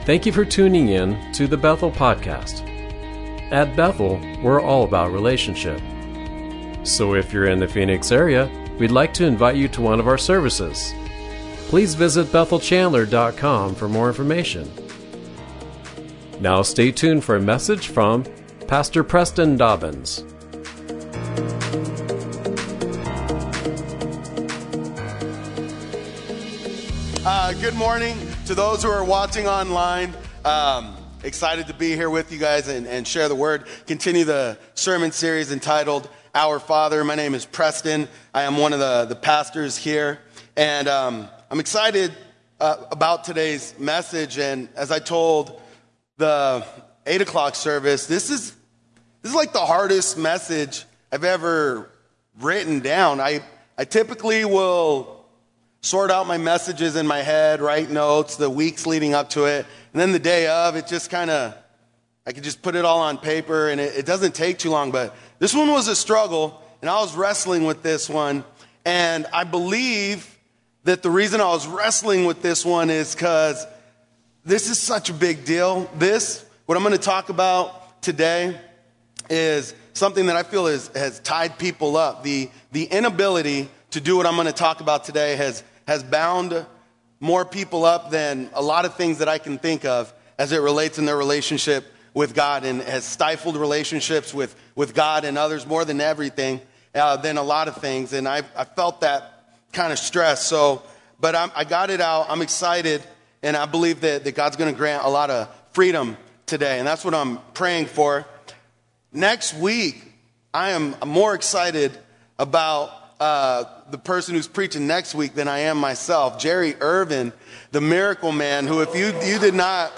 Thank you for tuning in to the Bethel Podcast. At Bethel, we're all about relationship. So if you're in the Phoenix area, we'd like to invite you to one of our services. Please visit BethelChandler.com for more information. Now stay tuned for a message from Pastor Preston Dobbins. Good morning to those who are watching online. Excited to be here with you guys and share the word. Continue the sermon series entitled Our Father. My name is Preston. I am one of the pastors here. And I'm excited about today's message. And as I told the 8 o'clock service, this is like the hardest message I've ever written down. I typically will sort out my messages in my head, write notes the weeks leading up to it, and then the day of, it just I could just put it all on paper, and it doesn't take too long. But this one was a struggle, and I was wrestling with this one, and I believe that the reason I was wrestling with this one is because this is such a big deal. What I'm going to talk about today is something that I feel has tied people up. The inability to do what I'm going to talk about today has bound more people up than a lot of things that I can think of as it relates in their relationship with God, and has stifled relationships with God and others more than everything, than a lot of things. And I felt that kind of stress. But I got it out. I'm excited, and I believe that God's going to grant a lot of freedom today, and that's what I'm praying for. Next week, I am more excited about the person who's preaching next week than I am myself. Jerry Irvin, the miracle man, who if you did not,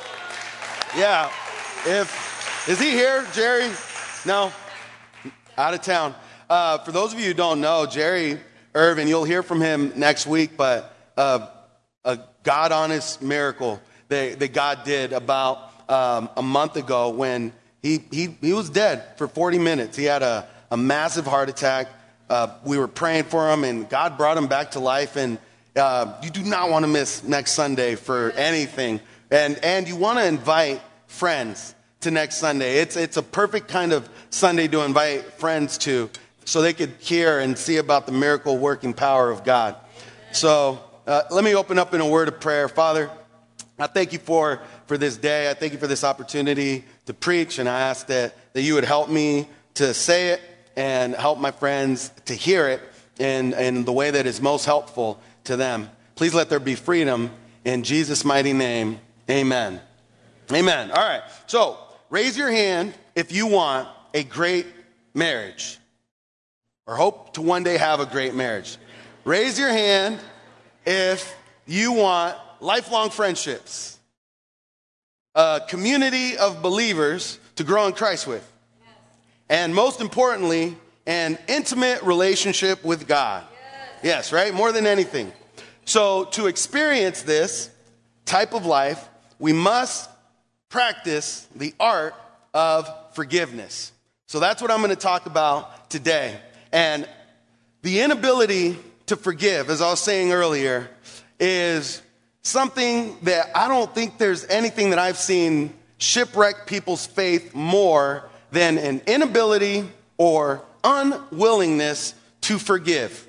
is he here, Jerry? No? Out of town. For those of you who don't know, Jerry Irvin, you'll hear from him next week, but a God-honest miracle that God did about a month ago when he was dead for 40 minutes. He had a massive heart attack. We were praying for him, and God brought him back to life. And you do not want to miss next Sunday for anything. And you want to invite friends to next Sunday. It's a perfect kind of Sunday to invite friends to, so they could hear and see about the miracle working power of God. So let me open up in a word of prayer. Father, I thank you for this day. I thank you for this opportunity to preach, and I ask that you would help me to say it and help my friends to hear it in the way that is most helpful to them. Please let there be freedom in Jesus' mighty name. Amen. Amen. All right. So raise your hand if you want a great marriage or hope to one day have a great marriage. Raise your hand if you want lifelong friendships, a community of believers to grow in Christ with. And most importantly, an intimate relationship with God. Yes, right? More than anything. So to experience this type of life, we must practice the art of forgiveness. So that's what I'm going to talk about today. And the inability to forgive, as I was saying earlier, is something that I don't think there's anything that I've seen shipwreck people's faith more than an inability or unwillingness to forgive.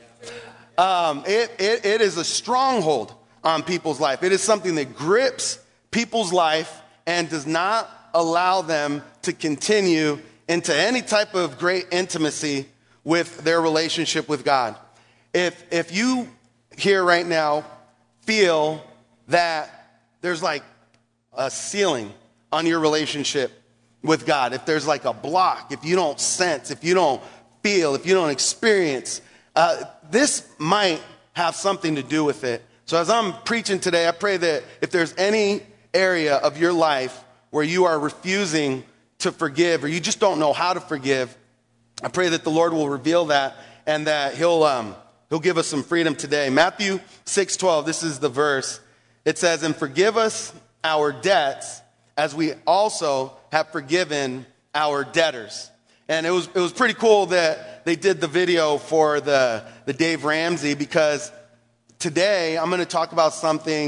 It is a stronghold on people's life. It is something that grips people's life and does not allow them to continue into any type of great intimacy with their relationship with God. If you here right now feel that there's like a ceiling on your relationship with God, if there's like a block, if you don't sense, if you don't feel, if you don't experience, this might have something to do with it. So as I'm preaching today, I pray that if there's any area of your life where you are refusing to forgive, or you just don't know how to forgive, I pray that the Lord will reveal that, and that he'll give us some freedom today. Matthew 6:12, this is the verse. It says, "And forgive us our debts as we also have forgiven our debtors." And it was pretty cool that they did the video for the Dave Ramsey, because today I'm going to talk about something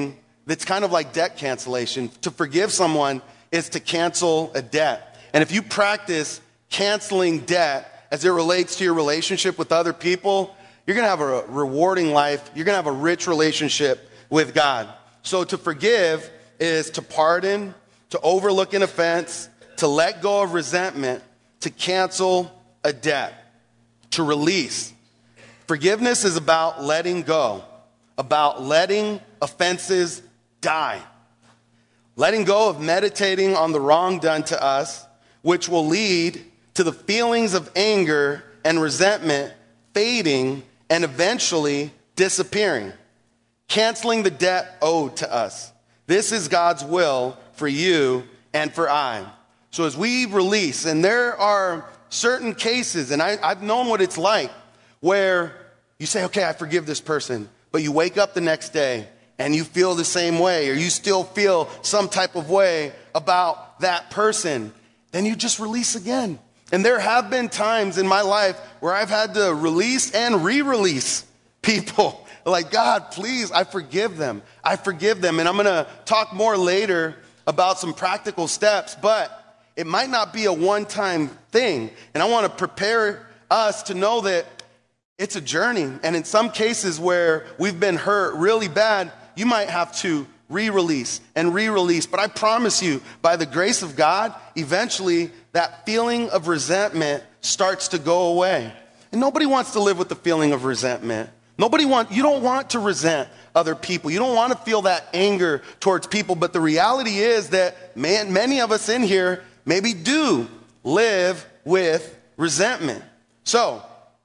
that's kind of like debt cancellation. To forgive someone is to cancel a debt. And if you practice canceling debt as it relates to your relationship with other people, you're going to have a rewarding life. You're going to have a rich relationship with God. So to forgive is to pardon, to overlook an offense, to let go of resentment, to cancel a debt, to release. Forgiveness is about letting go, about letting offenses die. Letting go of meditating on the wrong done to us, which will lead to the feelings of anger and resentment fading and eventually disappearing. Canceling the debt owed to us. This is God's will for you and for I. So as we release, and there are certain cases, and I've known what it's like, where you say, okay, I forgive this person, but you wake up the next day and you feel the same way, or you still feel some type of way about that person, then you just release again. And there have been times in my life where I've had to release and re-release people. Like, God, please, I forgive them. I forgive them. And I'm going to talk more later about some practical steps, but it might not be a one-time thing. And I want to prepare us to know that it's a journey. And in some cases where we've been hurt really bad, you might have to re-release and re-release. But I promise you, by the grace of God, eventually that feeling of resentment starts to go away. And nobody wants to live with the feeling of resentment. You don't want to resent other people. You don't want to feel that anger towards people. But the reality is that many of us in here maybe do live with resentment. So,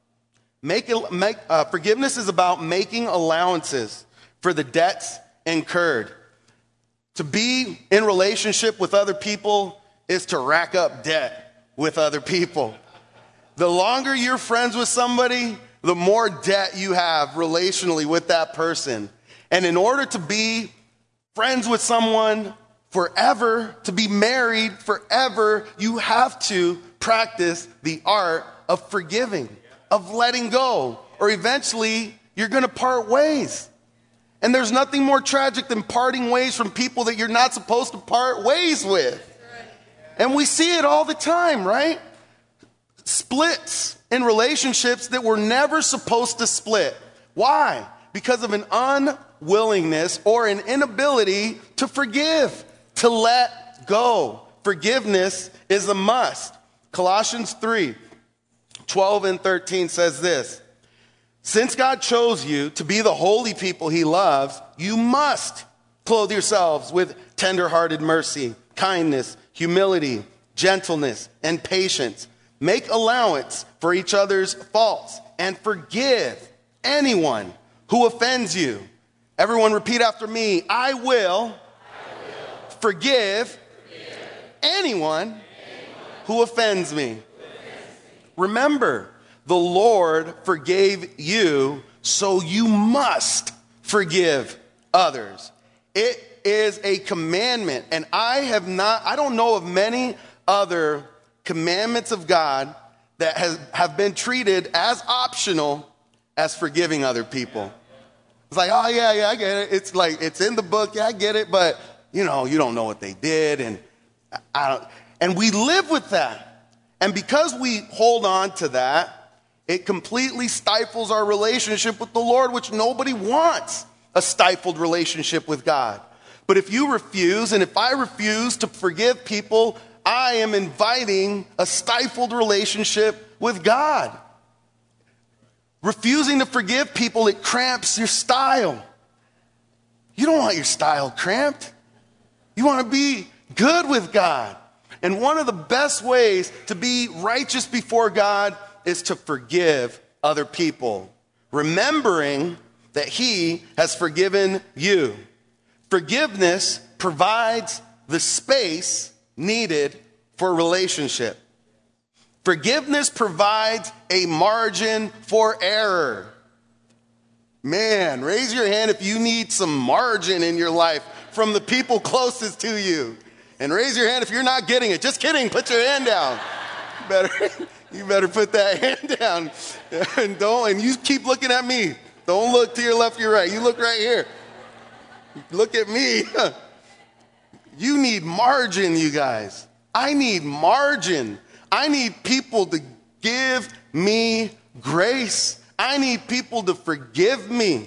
forgiveness is about making allowances for the debts incurred. To be in relationship with other people is to rack up debt with other people. The longer you're friends with somebody, the more debt you have relationally with that person. And in order to be friends with someone forever, to be married forever, you have to practice the art of forgiving, of letting go, or eventually you're going to part ways. And there's nothing more tragic than parting ways from people that you're not supposed to part ways with. And we see it all the time, right? Splits in relationships that were never supposed to split. Why? Because of an unwillingness or an inability to forgive, to let go. Forgiveness is a must. Colossians 3:12 and 13 says this: since God chose you to be the holy people he loves, you must clothe yourselves with tender-hearted mercy, kindness, humility, gentleness, and patience. Make allowance for each other's faults and forgive anyone who offends you. Everyone repeat after me. I will forgive anyone who offends me. Remember, the Lord forgave you, so you must forgive others. It is a commandment, and I don't know of many other commandments of God that have been treated as optional as forgiving other people. It's like, oh yeah, I get it. It's like, it's in the book, yeah, I get it, but you don't know what they did, and we live with that. And because we hold on to that, it completely stifles our relationship with the Lord, which nobody wants a stifled relationship with God. But if you refuse, and if I refuse to forgive people, I am inviting a stifled relationship with God. Refusing to forgive people, it cramps your style. You don't want your style cramped. You want to be good with God. And one of the best ways to be righteous before God is to forgive other people, remembering that he has forgiven you. Forgiveness provides the space needed for a relationship. Forgiveness provides a margin for error. Man, raise your hand if you need some margin in your life from the people closest to you. And raise your hand if you're not getting it. Just kidding, put your hand down. You better put that hand down. And you keep looking at me. Don't look to your left, your right. You look right here. Look at me. You need margin, you guys. I need margin. I need people to give me grace. I need people to forgive me.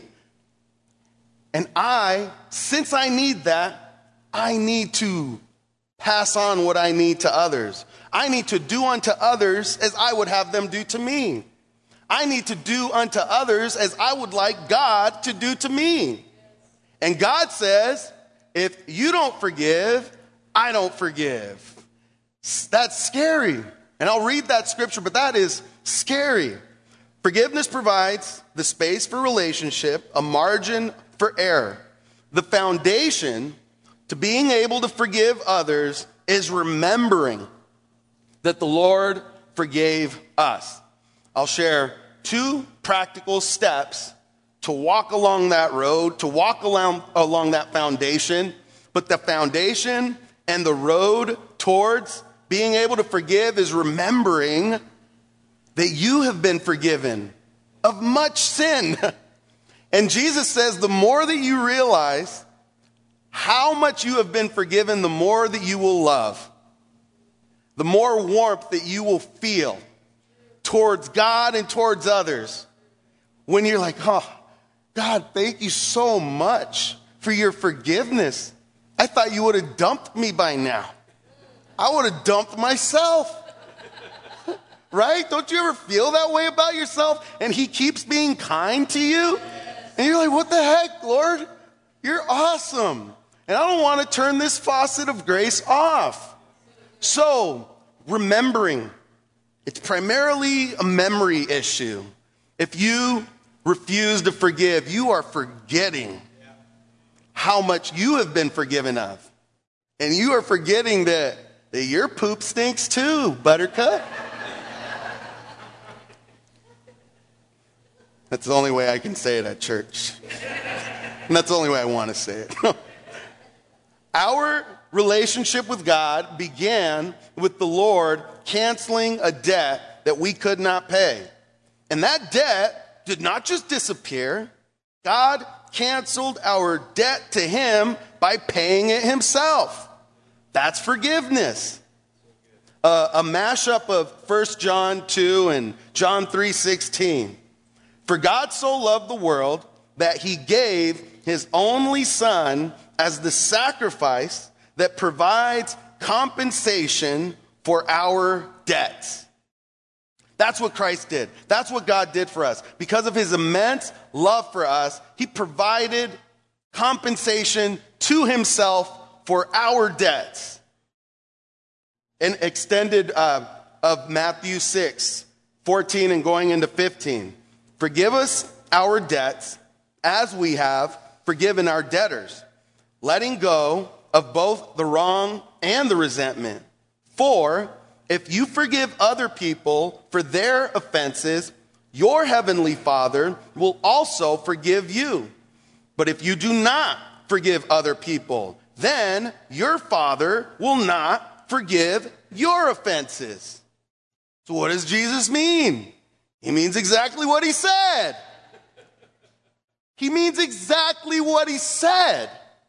And since I need that, I need to pass on what I need to others. I need to do unto others as I would have them do to me. I need to do unto others as I would like God to do to me. And God says, if you don't forgive, I don't forgive. That's scary. And I'll read that scripture, but that is scary. Forgiveness provides the space for relationship, a margin for error. The foundation to being able to forgive others is remembering that the Lord forgave us. I'll share 2 practical steps to walk along that road, to walk along that foundation. But the foundation and the road towards being able to forgive is remembering that you have been forgiven of much sin. And Jesus says the more that you realize how much you have been forgiven, the more that you will love. The more warmth that you will feel towards God and towards others. When you're like, oh, God, thank you so much for your forgiveness. I thought you would have dumped me by now. I would have dumped myself. Right? Don't you ever feel that way about yourself? And he keeps being kind to you? And you're like, what the heck, Lord? You're awesome. And I don't want to turn this faucet of grace off. So, remembering. It's primarily a memory issue. If you refuse to forgive, you are forgetting how much you have been forgiven of. And you are forgetting that your poop stinks too, Buttercup. That's the only way I can say it at church. And that's the only way I want to say it. Our relationship with God began with the Lord canceling a debt that we could not pay. And that debt did not just disappear. God canceled our debt to him by paying it himself. That's forgiveness. A mashup of 1 John 2 and John 3:16. For God so loved the world that he gave his only son as the sacrifice that provides compensation for our debts. That's what Christ did. That's what God did for us. Because of his immense love for us, he provided compensation to himself for our debts. And extended of Matthew 6:14 and going into 15. Forgive us our debts as we have forgiven our debtors, letting go of both the wrong and the resentment. For if you forgive other people for their offenses, your heavenly Father will also forgive you. But if you do not forgive other people, then your Father will not forgive your offenses. So what does Jesus mean? He means exactly what he said. He means exactly what he said.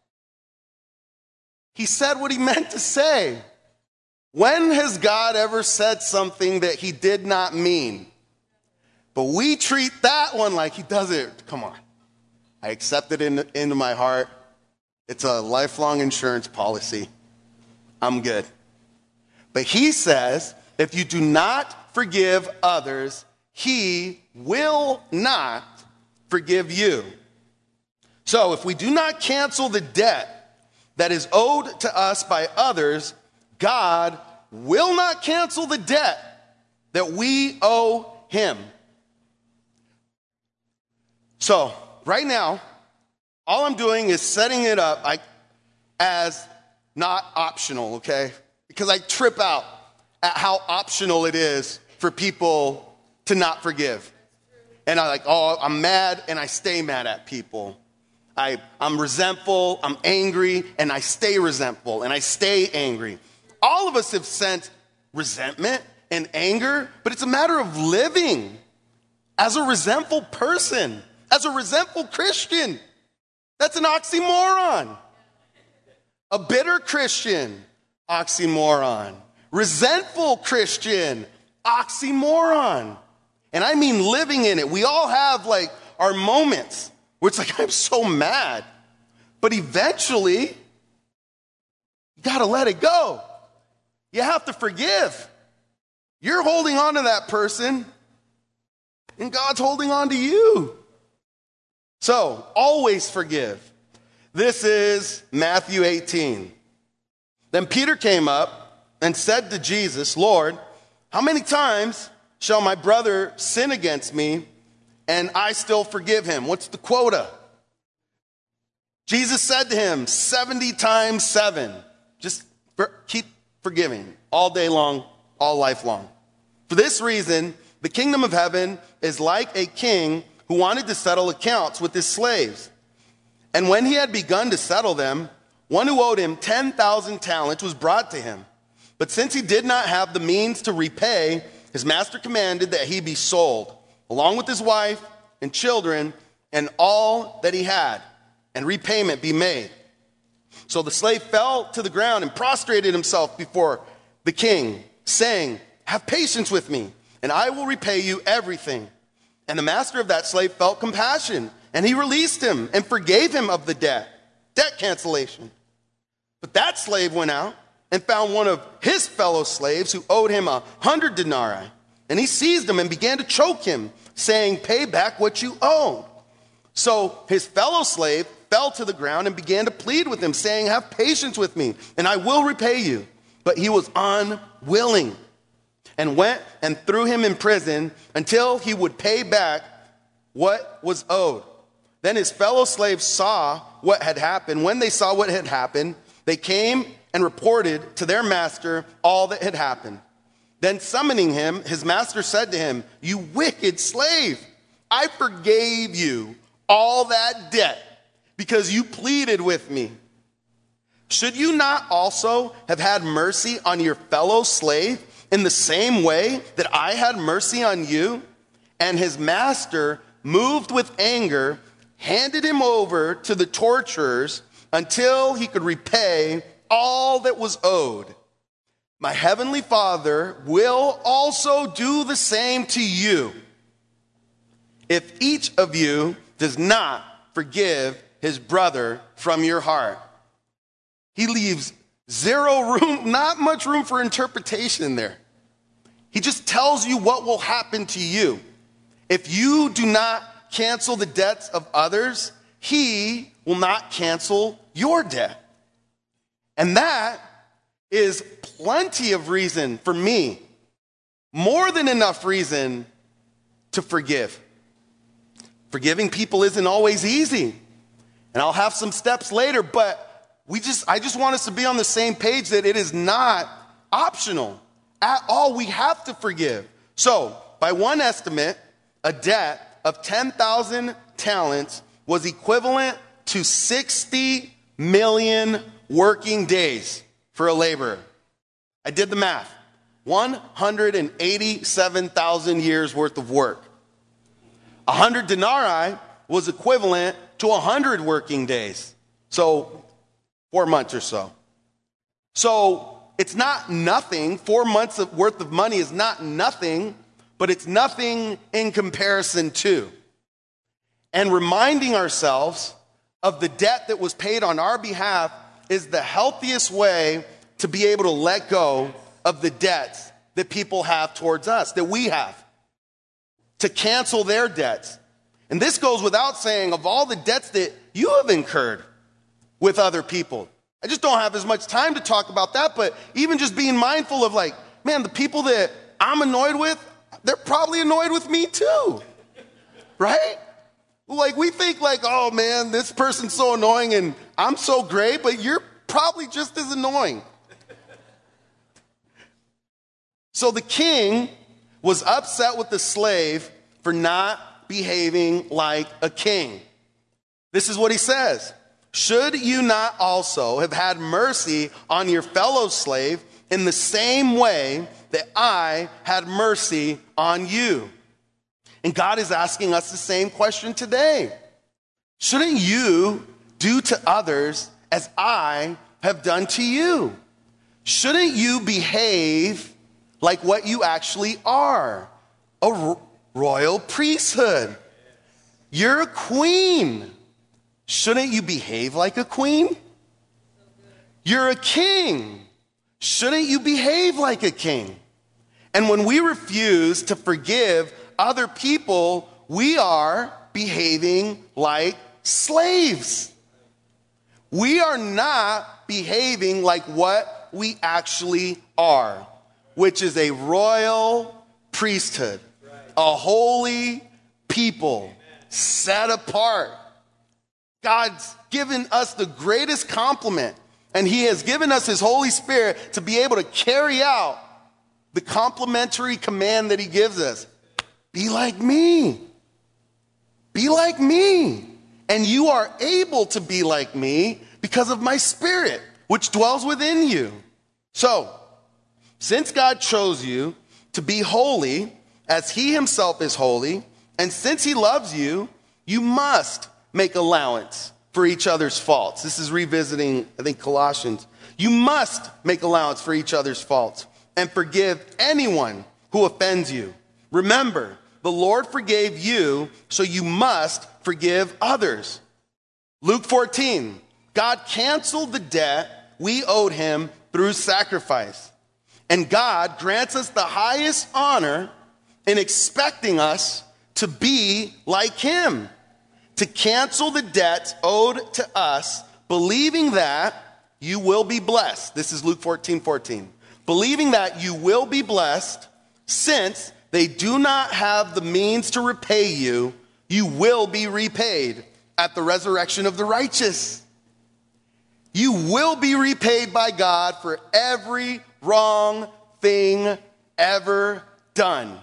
He said what he meant to say. When has God ever said something that he did not mean? But we treat that one like he does it. Come on. I accept it into my heart. It's a lifelong insurance policy. I'm good. But he says, if you do not forgive others, he will not forgive you. So if we do not cancel the debt that is owed to us by others, God will not cancel the debt that we owe him. So right now, all I'm doing is setting it up as not optional, okay? Because I trip out at how optional it is for people to not forgive. And I'm mad and I stay mad at people. I'm resentful, I'm angry, and I stay resentful, and I stay angry. All of us have sensed resentment and anger, but it's a matter of living as a resentful person, as a resentful Christian. That's an oxymoron. A bitter Christian, oxymoron. Resentful Christian, oxymoron. And I mean living in it. We all have like our moments where it's like, I'm so mad. But eventually, you got to let it go. You have to forgive. You're holding on to that person, and God's holding on to you. So, always forgive. This is Matthew 18. Then Peter came up and said to Jesus, Lord, how many times shall my brother sin against me and I still forgive him? What's the quota? Jesus said to him, 70 times 7. Just keep forgiving all day long, all life long. For this reason, the kingdom of heaven is like a king who wanted to settle accounts with his slaves. And when he had begun to settle them, one who owed him 10,000 talents was brought to him. But since he did not have the means to repay, his master commanded that he be sold, along with his wife and children and all that he had, and repayment be made. So the slave fell to the ground and prostrated himself before the king, saying, have patience with me, and I will repay you everything. And the master of that slave felt compassion, and he released him and forgave him of the debt cancellation. But that slave went out and found one of his fellow slaves who owed him 100 denarii. And he seized him and began to choke him, saying, pay back what you owe. So his fellow slave fell to the ground and began to plead with him, saying, have patience with me, and I will repay you. But he was unwilling, and went and threw him in prison until he would pay back what was owed. Then his fellow slaves saw what had happened. When they saw what had happened, they came and reported to their master all that had happened. Then summoning him, his master said to him, you wicked slave, I forgave you all that debt because you pleaded with me. Should you not also have had mercy on your fellow slave in the same way that I had mercy on you? And his master, moved with anger, handed him over to the torturers until he could repay all that was owed. My heavenly Father will also do the same to you if each of you does not forgive his brother from your heart. He leaves zero room, not much room for interpretation there. He just tells you what will happen to you. If you do not cancel the debts of others, he will not cancel your debt. And that is plenty of reason for me, more than enough reason to forgive. Forgiving people isn't always easy. And I'll have some steps later, but I just want us to be on the same page that it is not optional at all. We have to forgive. So, by one estimate, a debt of 10,000 talents was equivalent to 60 million working days for a laborer. I did the math. 187,000 years worth of work. 100 denarii was equivalent to 100 working days. So 4 months or so. So it's not nothing. 4 months worth of money is not nothing, but it's nothing in comparison to. And reminding ourselves of the debt that was paid on our behalf is the healthiest way to be able to let go of the debts that people have towards us, that we have, to cancel their debts. And this goes without saying, of all the debts that you have incurred with other people. I just don't have as much time to talk about that, but even just being mindful of like, man, the people that I'm annoyed with, they're probably annoyed with me too, right? Like we think like, oh man, this person's so annoying and I'm so great, but you're probably just as annoying. So the king was upset with the slave for not behaving like a king. This is what he says. Should you not also have had mercy on your fellow slave in the same way that I had mercy on you? And God is asking us the same question today. Shouldn't you do to others as I have done to you. Shouldn't you behave like what you actually are? A royal priesthood. You're a queen. Shouldn't you behave like a queen? You're a king. Shouldn't you behave like a king? And when we refuse to forgive other people, we are behaving like slaves. We are not behaving like what we actually are, which is a royal priesthood, a holy people, set apart. God's given us the greatest compliment, and he has given us his Holy Spirit to be able to carry out the complimentary command that he gives us. Be like me. Be like me. And you are able to be like me because of my Spirit, which dwells within you. So, since God chose you to be holy as he himself is holy, and since he loves you, you must make allowance for each other's faults. This is revisiting, I think, Colossians. You must make allowance for each other's faults and forgive anyone who offends you. Remember, the Lord forgave you, so you must forgive others. Luke 14, God canceled the debt we owed him through sacrifice. And God grants us the highest honor in expecting us to be like him, to cancel the debts owed to us, believing that you will be blessed. This is Luke 14:14. Believing that you will be blessed, since they do not have the means to repay you, you will be repaid at the resurrection of the righteous. You will be repaid by God for every wrong thing ever done.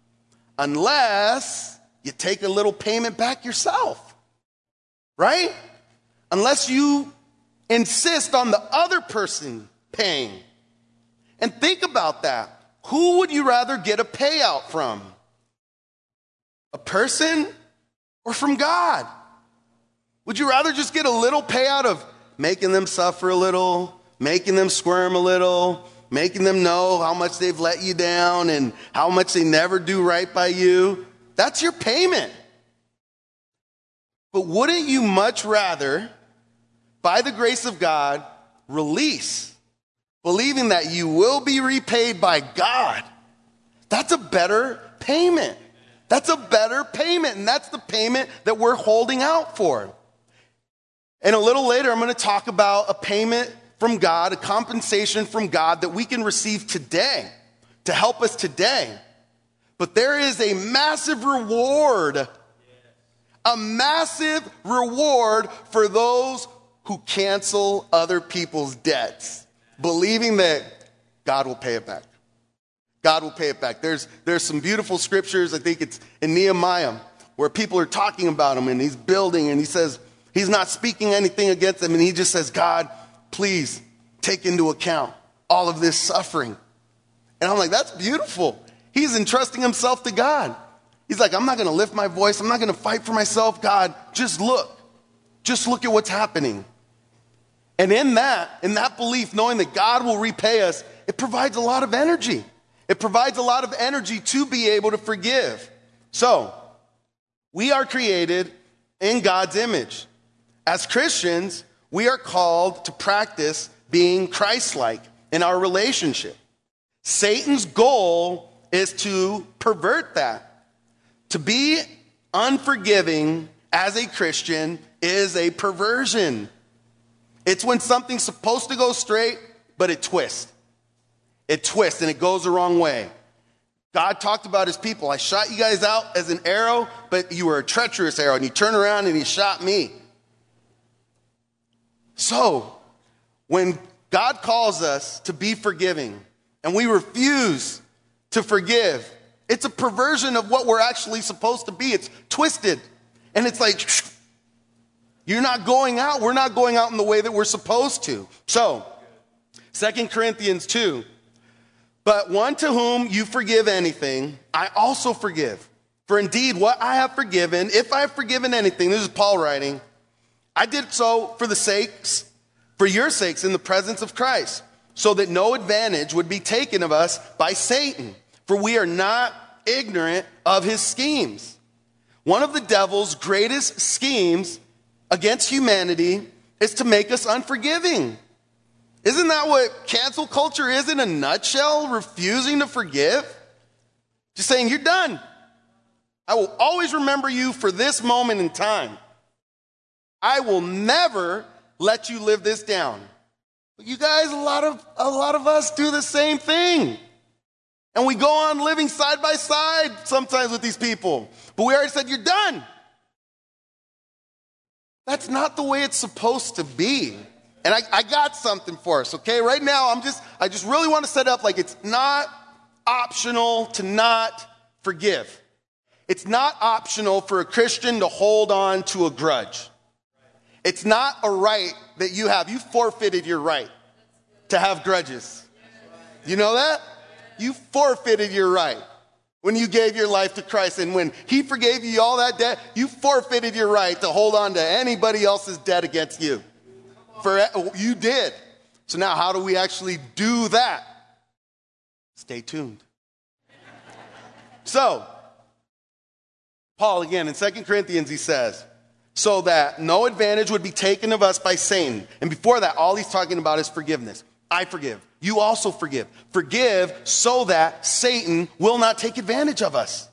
Unless you take a little payment back yourself, right? Unless you insist on the other person paying. And think about that. Who would you rather get a payout from? A person or from God? Would you rather just get a little payout of making them suffer a little, making them squirm a little, making them know how much they've let you down and how much they never do right by you? That's your payment. But wouldn't you much rather, by the grace of God, release, believing that you will be repaid by God? That's a better payment. That's a better payment, and that's the payment that we're holding out for. And a little later, I'm going to talk about a payment from God, a compensation from God that we can receive today to help us today. But there is a massive reward for those who cancel other people's debts, believing that God will pay it back. God will pay it back. There's some beautiful scriptures, I think it's in Nehemiah, where people are talking about him and he's building and he says, he's not speaking anything against them, and he just says, God, please take into account all of this suffering. And I'm like, that's beautiful. He's entrusting himself to God. He's like, I'm not going to lift my voice. I'm not going to fight for myself. God, just look. Just look at what's happening. And in that belief, knowing that God will repay us, it provides a lot of energy. It provides a lot of energy to be able to forgive. So, we are created in God's image. As Christians, we are called to practice being Christ-like in our relationship. Satan's goal is to pervert that. To be unforgiving as a Christian is a perversion. It's when something's supposed to go straight, but it twists. It twists and it goes the wrong way. God talked about his people. I shot you guys out as an arrow, but you were a treacherous arrow. And he turned around and he shot me. So, when God calls us to be forgiving and we refuse to forgive, it's a perversion of what we're actually supposed to be. It's twisted. And it's like, you're not going out. We're not going out in the way that we're supposed to. So, 2 Corinthians 2. But one to whom you forgive anything, I also forgive. For indeed, what I have forgiven, if I have forgiven anything, this is Paul writing, I did so for your sakes in the presence of Christ, so that no advantage would be taken of us by Satan, for we are not ignorant of his schemes. One of the devil's greatest schemes against humanity is to make us unforgiving. Isn't that what cancel culture is in a nutshell? Refusing to forgive? Just saying, you're done. I will always remember you for this moment in time. I will never let you live this down. But you guys, a lot of us do the same thing. And we go on living side by side sometimes with these people. But we already said, you're done. That's not the way it's supposed to be. And I got something for us, okay? Right now, I just really want to set up like it's not optional to not forgive. It's not optional for a Christian to hold on to a grudge. It's not a right that you have. You forfeited your right to have grudges. You know that? You forfeited your right when you gave your life to Christ. And when he forgave you all that debt, you forfeited your right to hold on to anybody else's debt against you. You did. So now how do we actually do that? Stay tuned. So, Paul again in 2 Corinthians, he says, so that no advantage would be taken of us by Satan. And before that, all he's talking about is forgiveness. I forgive. You also forgive. Forgive so that Satan will not take advantage of us.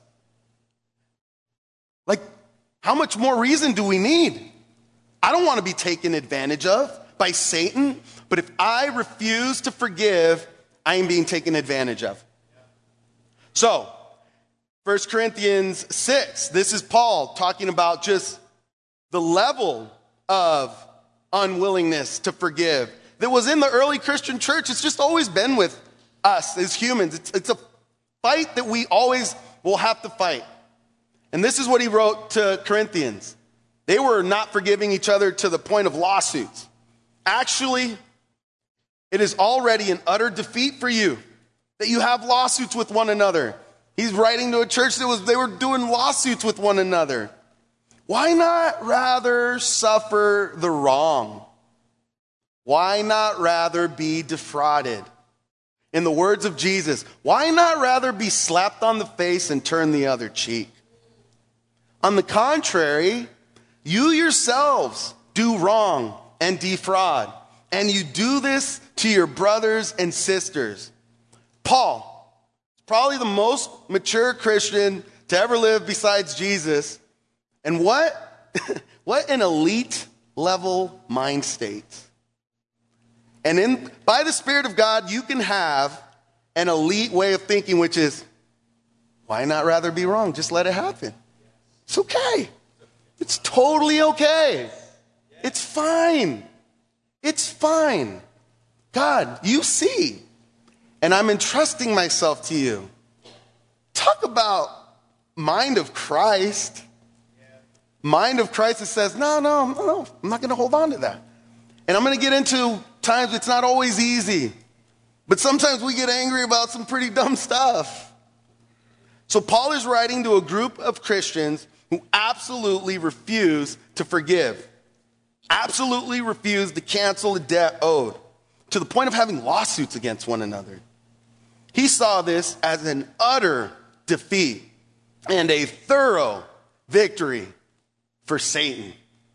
Like, how much more reason do we need? I don't want to be taken advantage of by Satan, but if I refuse to forgive, I am being taken advantage of. So, 1 Corinthians 6, this is Paul talking about just the level of unwillingness to forgive that was in the early Christian church. It's just always been with us as humans. It's a fight that we always will have to fight. And this is what he wrote to Corinthians. They were not forgiving each other to the point of lawsuits. Actually, it is already an utter defeat for you that you have lawsuits with one another. He's writing to a church they were doing lawsuits with one another. Why not rather suffer the wrong? Why not rather be defrauded? In the words of Jesus, why not rather be slapped on the face and turn the other cheek? On the contrary, you yourselves do wrong and defraud, and you do this to your brothers and sisters. Paul, probably the most mature Christian to ever live besides Jesus. And what an elite level mind state. And by the Spirit of God, you can have an elite way of thinking, which is, why not rather be wrong? Just let it happen. It's okay. It's totally okay. It's fine. It's fine. God, you see. And I'm entrusting myself to you. Talk about mind of Christ. Mind of Christ that says, no, I'm not going to hold on to that. And I'm going to get into times it's not always easy. But sometimes we get angry about some pretty dumb stuff. So Paul is writing to a group of Christians who absolutely refuse to forgive. Absolutely refuse to cancel a debt owed. To the point of having lawsuits against one another. He saw this as an utter defeat and a thorough victory for Satan.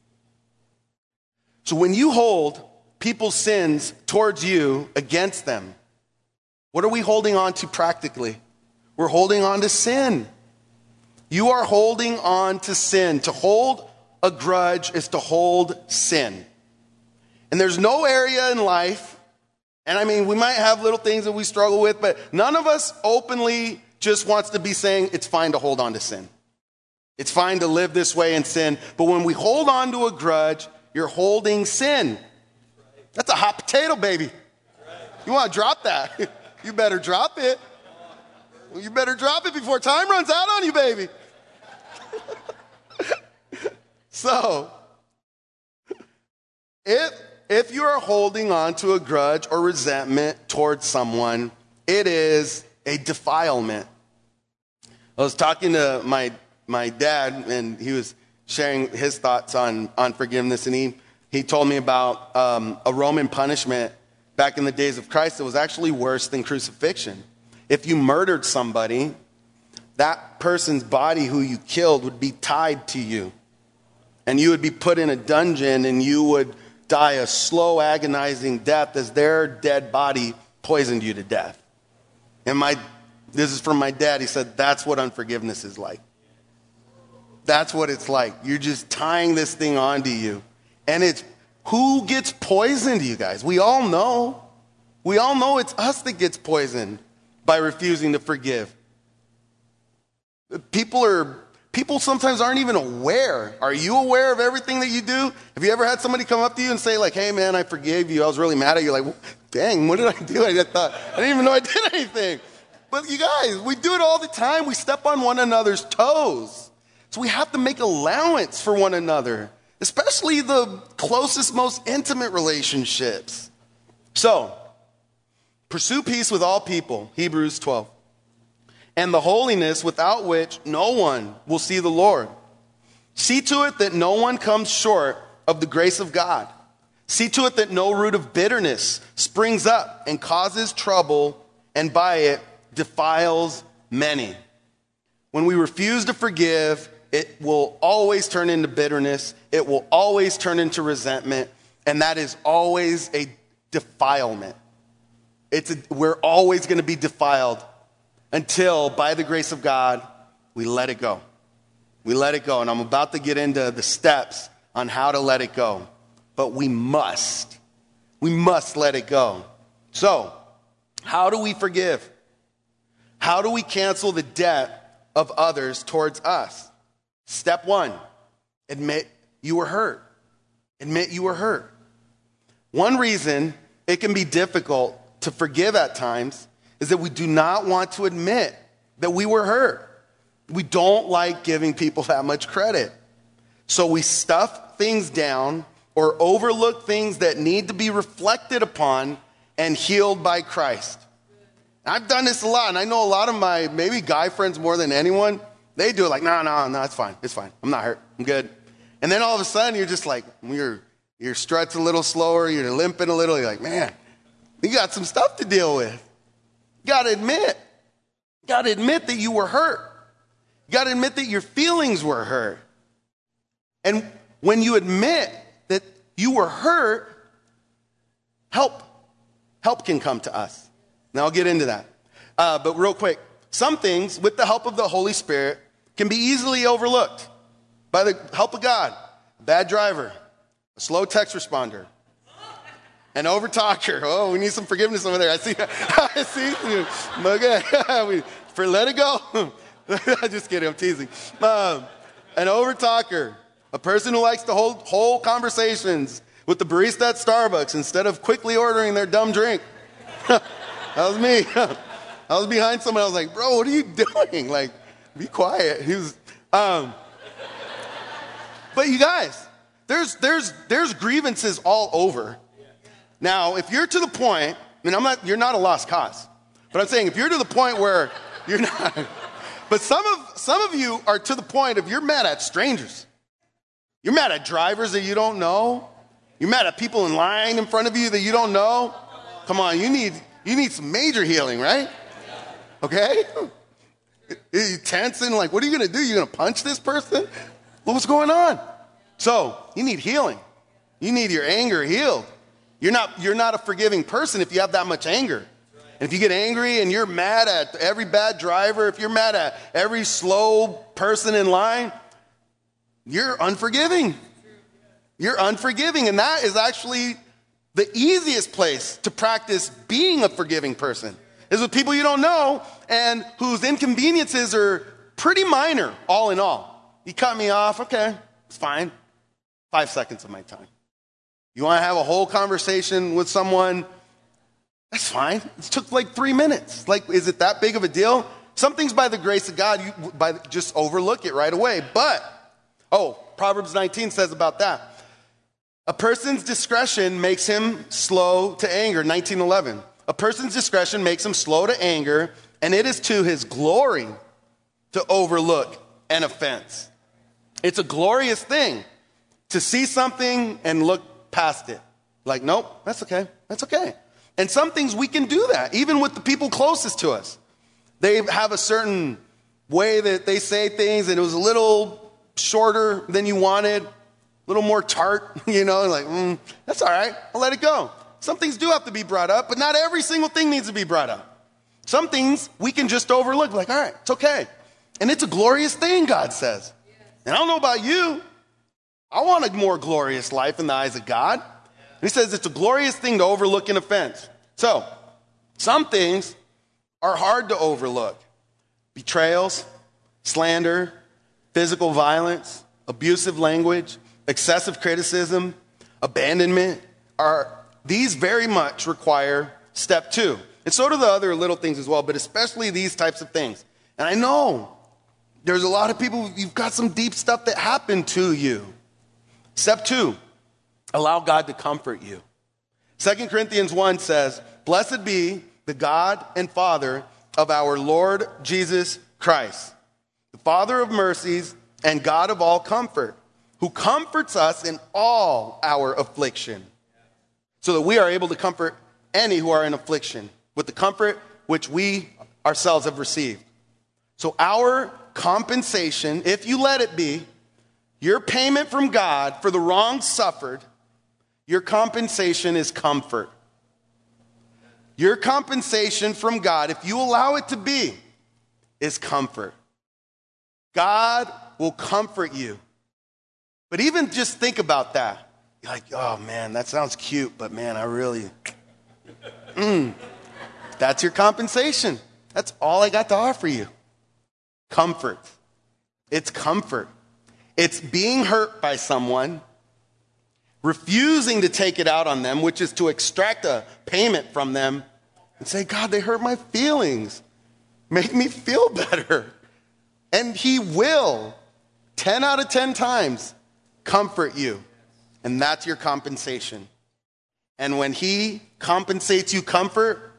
So when you hold people's sins towards you against them, what are we holding on to practically? We're holding on to sin. You are holding on to sin. To hold a grudge is to hold sin. And there's no area in life, and I mean, we might have little things that we struggle with, but none of us openly just wants to be saying it's fine to hold on to sin. It's fine to live this way in sin. But when we hold on to a grudge, you're holding sin. That's a hot potato, baby. You want to drop that? You better drop it. You better drop it before time runs out on you, baby. So, if you are holding on to a grudge or resentment towards someone, it is a defilement. I was talking to my dad, and he was sharing his thoughts on forgiveness, and he told me about a Roman punishment back in the days of Christ that was actually worse than crucifixion. If you murdered somebody, that person's body who you killed would be tied to you, and you would be put in a dungeon, and you would die a slow, agonizing death as their dead body poisoned you to death. And this is from my dad. He said, that's what unforgiveness is like. That's what it's like. You're just tying this thing onto you. And it's who gets poisoned, you guys? We all know. We all know it's us that gets poisoned by refusing to forgive. People sometimes aren't even aware. Are you aware of everything that you do? Have you ever had somebody come up to you and say, like, hey, man, I forgave you. I was really mad at you. Like, dang, what did I do? I didn't even know I did anything. But you guys, we do it all the time. We step on one another's toes. So we have to make allowance for one another, especially the closest, most intimate relationships. So, pursue peace with all people, Hebrews 12. And the holiness without which no one will see the Lord. See to it that no one comes short of the grace of God. See to it that no root of bitterness springs up and causes trouble, and by it defiles many. When we refuse to forgive, it will always turn into bitterness. It will always turn into resentment. And that is always a defilement. We're always going to be defiled until, by the grace of God, we let it go. We let it go. And I'm about to get into the steps on how to let it go. But we must let it go. So, how do we forgive? How do we cancel the debt of others towards us? Step one, admit you were hurt. Admit you were hurt. One reason it can be difficult to forgive at times is that we do not want to admit that we were hurt. We don't like giving people that much credit. So we stuff things down or overlook things that need to be reflected upon and healed by Christ. I've done this a lot, and I know a lot of my maybe guy friends more than anyone, they do it like, no, it's fine. It's fine. I'm not hurt. I'm good. And then all of a sudden, you're just like, your strut's a little slower, you're limping a little, you're like, man, you got some stuff to deal with. You got to admit that you were hurt. You got to admit that your feelings were hurt. And when you admit that you were hurt, help can come to us. Now I'll get into that. But real quick, some things, with the help of the Holy Spirit, can be easily overlooked by the help of God. A bad driver, a slow text responder, an overtalker. Oh, we need some forgiveness over there. I see. Okay. Let it go. Just kidding. I'm teasing. An overtalker, a person who likes to hold whole conversations with the barista at Starbucks instead of quickly ordering their dumb drink. That was me. I was behind someone. I was like, bro, what are you doing? Like, be quiet. He was. But you guys, there's grievances all over. Now, if you're to the point, you're not a lost cause. But I'm saying if you're to the point where you're not, but some of you are to the point of you're mad at strangers. You're mad at drivers that you don't know. You're mad at people in line in front of you that you don't know. Come on, you need some major healing, right? Okay? You're tensing, like, what are you going to do? You're going to punch this person? What's going on? So, you need healing. You need your anger healed. You're not a forgiving person if you have that much anger. And if you get angry and you're mad at every bad driver, if you're mad at every slow person in line, you're unforgiving. You're unforgiving. And that is actually the easiest place to practice being a forgiving person, is with people you don't know and whose inconveniences are pretty minor, all in all. You cut me off, okay, it's fine. 5 seconds of my time. You want to have a whole conversation with someone? That's fine. It took like 3 minutes. Like, is it that big of a deal? Some things by the grace of God, just overlook it right away. But, Proverbs 19 says about that. A person's discretion makes him slow to anger, 19:11. A person's discretion makes him slow to anger, and it is to his glory to overlook an offense. It's a glorious thing to see something and look past it. Like, nope, that's okay. That's okay. And some things we can do that, even with the people closest to us. They have a certain way that they say things, and it was a little shorter than you wanted, a little more tart, like, that's all right. I'll let it go. Some things do have to be brought up, but not every single thing needs to be brought up. Some things we can just overlook, like, all right, it's okay. And it's a glorious thing, God says. And I don't know about you. I want a more glorious life in the eyes of God. He says it's a glorious thing to overlook an offense. So, some things are hard to overlook. Betrayals, slander, physical violence, abusive language, excessive criticism, abandonment, these very much require step 2. And so do the other little things as well, but especially these types of things. And I know there's a lot of people, you've got some deep stuff that happened to you. Step 2, allow God to comfort you. 2 Corinthians 1 says, "Blessed be the God and Father of our Lord Jesus Christ, the Father of mercies and God of all comfort, who comforts us in all our affliction, so that we are able to comfort any who are in affliction with the comfort which we ourselves have received." So our compensation, if you let it be, your payment from God for the wrong suffered, your compensation is comfort. Your compensation from God, if you allow it to be, is comfort. God will comfort you. But even just think about that. You're like, oh man, that sounds cute, but man, I really, that's your compensation. That's all I got to offer you. Comfort. It's comfort. It's being hurt by someone, refusing to take it out on them, which is to extract a payment from them and say, God, they hurt my feelings. Make me feel better. And he will, 10 out of 10 times, comfort you. And that's your compensation. And when he compensates you comfort,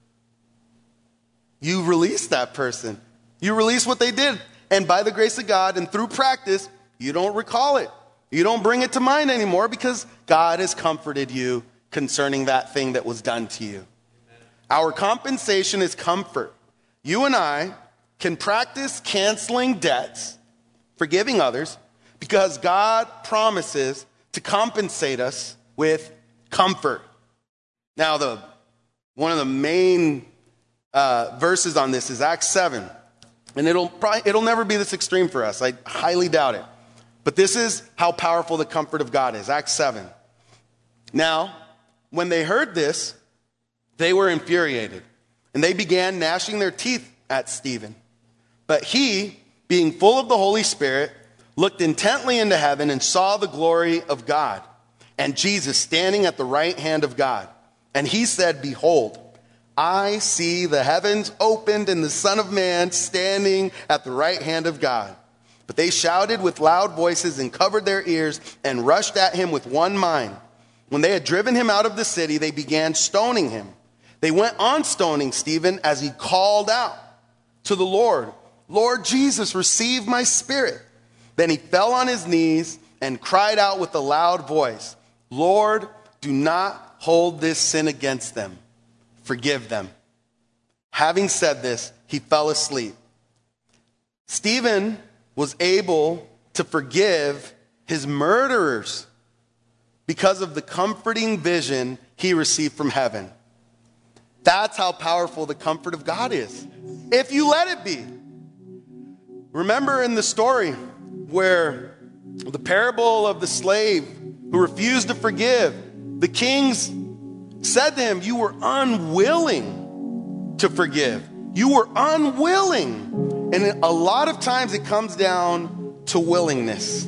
you release that person. You release what they did. And by the grace of God and through practice, you don't recall it. You don't bring it to mind anymore because God has comforted you concerning that thing that was done to you. Our compensation is comfort. You and I can practice canceling debts, forgiving others, because God promises to compensate us with comfort. Now, one of the main verses on this is Acts 7. And it'll never be this extreme for us. I highly doubt it. But this is how powerful the comfort of God is. Acts 7. Now, when they heard this, they were infuriated, and they began gnashing their teeth at Stephen. But he, being full of the Holy Spirit, looked intently into heaven and saw the glory of God, and Jesus standing at the right hand of God. And he said, "Behold, I see the heavens opened and the Son of Man standing at the right hand of God." But they shouted with loud voices and covered their ears and rushed at him with one mind. When they had driven him out of the city, they began stoning him. They went on stoning Stephen as he called out to the Lord, "Lord Jesus, receive my spirit." Then he fell on his knees and cried out with a loud voice, "Lord, do not hold this sin against them. Forgive them." Having said this, he fell asleep. Stephen was able to forgive his murderers because of the comforting vision he received from heaven. That's how powerful the comfort of God is, if you let it be. Remember in the story where the parable of the slave who refused to forgive, the kings said to him, "You were unwilling to forgive. You were unwilling." And a lot of times it comes down to willingness.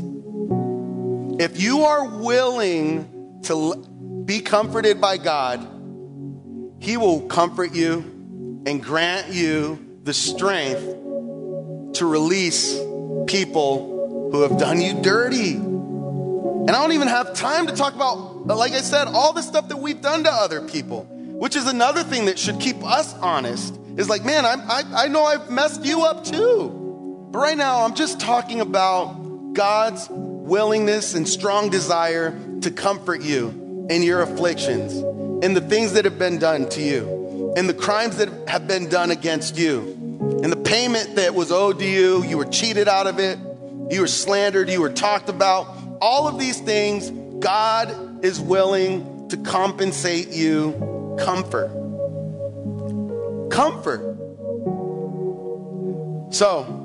If you are willing to be comforted by God, he will comfort you and grant you the strength to release people who have done you dirty. And I don't even have time to talk about, like I said, all the stuff that we've done to other people, which is another thing that should keep us honest. Is like, man, I know I've messed you up too. But right now, I'm just talking about God's willingness and strong desire to comfort you in your afflictions, in the things that have been done to you, in the crimes that have been done against you, in the payment that was owed to you. You were cheated out of it. You were slandered. You were talked about. All of these things, God is willing to compensate you comfort. Comfort. So,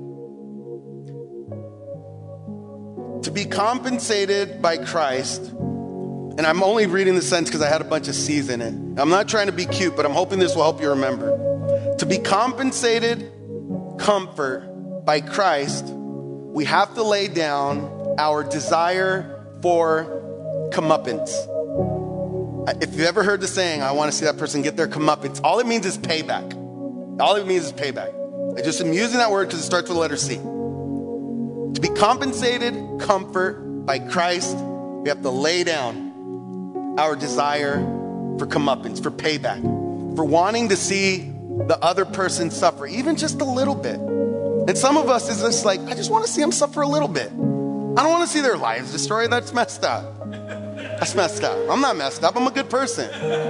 to be compensated by Christ, and I'm only reading the sentence because I had a bunch of C's in it. I'm not trying to be cute, but I'm hoping this will help you remember. To be compensated comfort by Christ, we have to lay down our desire for comeuppance. If you've ever heard the saying, I want to see that person get their comeuppance, all it means is payback. All it means is payback. I just am using that word because it starts with the letter C. To be compensated comfort by Christ, we have to lay down our desire for comeuppance, for payback, for wanting to see the other person suffer, even just a little bit. And some of us is just like, I just want to see them suffer a little bit. I don't want to see their lives destroyed. That's messed up. That's messed up. I'm not messed up. I'm a good person.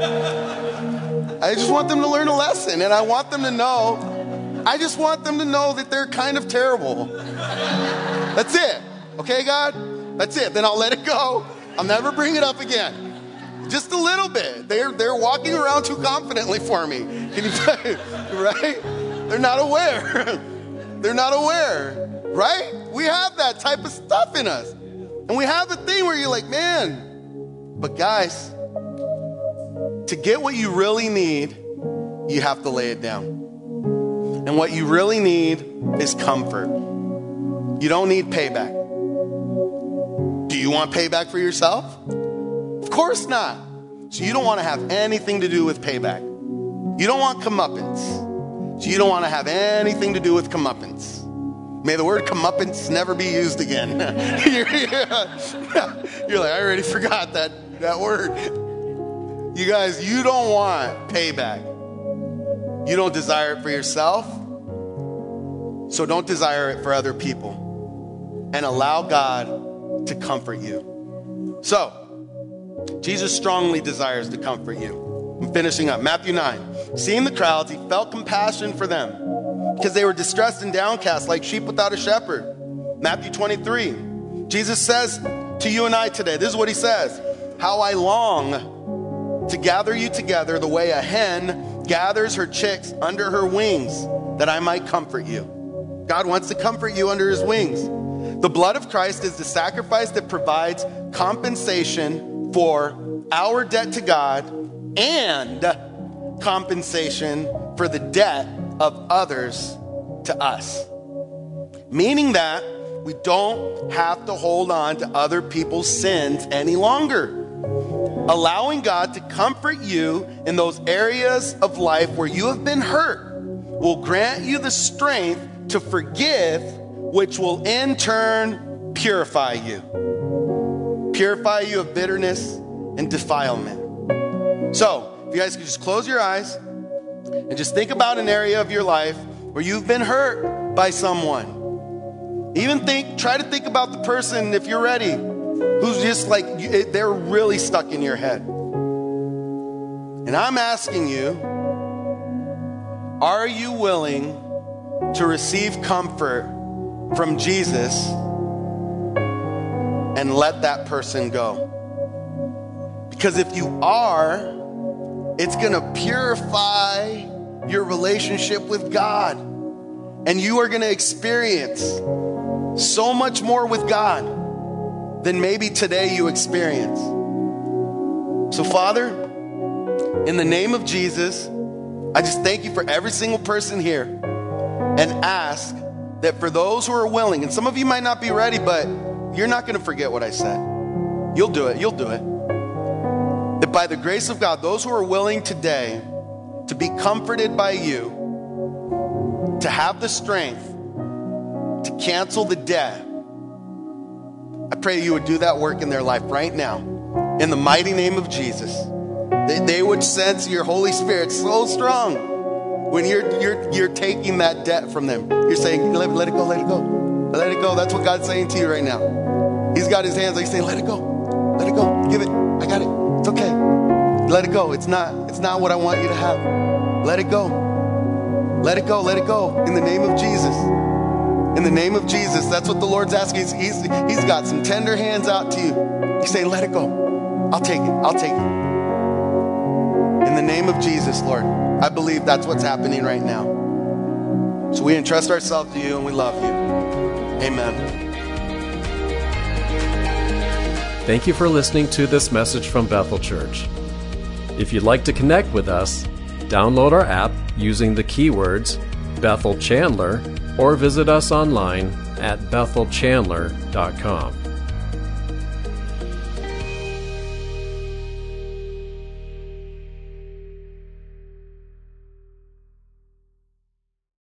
I just want them to learn a lesson, and I want them to know, I just want them to know that they're kind of terrible. That's it. Okay, God? That's it. Then I'll let it go. I'll never bring it up again. Just a little bit. They're walking around too confidently for me. Can you, right? They're not aware. They're not aware, right? We have that type of stuff in us. And we have the thing where you're like, man, but guys, to get what you really need, you have to lay it down. And what you really need is comfort. You don't need payback. Do you want payback for yourself? Of course not. So you don't want to have anything to do with payback. You don't want comeuppance. So you don't want to have anything to do with comeuppance. May the word comeuppance never be used again. You're like, I already forgot that word. You guys, you don't want payback. You don't desire it for yourself. So don't desire it for other people. And allow God to comfort you. So, Jesus strongly desires to comfort you. I'm finishing up. Matthew 9. Seeing the crowds, he felt compassion for them because they were distressed and downcast like sheep without a shepherd. Matthew 23. Jesus says to you and I today, this is what he says. How I long to gather you together the way a hen gathers her chicks under her wings, that I might comfort you. God wants to comfort you under his wings. The blood of Christ is the sacrifice that provides compensation for our debt to God and compensation for the debt of others to us. Meaning that we don't have to hold on to other people's sins any longer. Allowing God to comfort you in those areas of life where you have been hurt will grant you the strength to forgive, which will in turn purify you. Purify you of bitterness and defilement. So, if you guys could just close your eyes and just think about an area of your life where you've been hurt by someone. Try to think about the person, if you're ready, who's just like, they're really stuck in your head. And I'm asking you, are you willing to receive comfort from Jesus and let that person go? Because if you are, it's going to purify your relationship with God. And you are going to experience so much more with God than maybe today you experience. So, Father, in the name of Jesus, I just thank you for every single person here and ask that for those who are willing, and some of you might not be ready, but you're not going to forget what I said. You'll do it. You'll do it. That by the grace of God, those who are willing today to be comforted by you, to have the strength to cancel the debt, I pray you would do that work in their life right now. In the mighty name of Jesus. They would sense your Holy Spirit so strong when you're taking that debt from them. You're saying, let it go, let it go. Let it go. That's what God's saying to you right now. He's got his hands like saying, let it go. Let it go. Give it. I got it. It's okay. Let it go. It's not what I want you to have. Let it go. Let it go. Let it go. In the name of Jesus. In the name of Jesus. That's what the Lord's asking. He's got some tender hands out to you. He's saying, let it go. I'll take it. I'll take it. In the name of Jesus, Lord. I believe that's what's happening right now. So we entrust ourselves to you and we love you. Amen. Thank you for listening to this message from Bethel Church. If you'd like to connect with us, download our app using the keywords Bethel Chandler or visit us online at bethelchandler.com.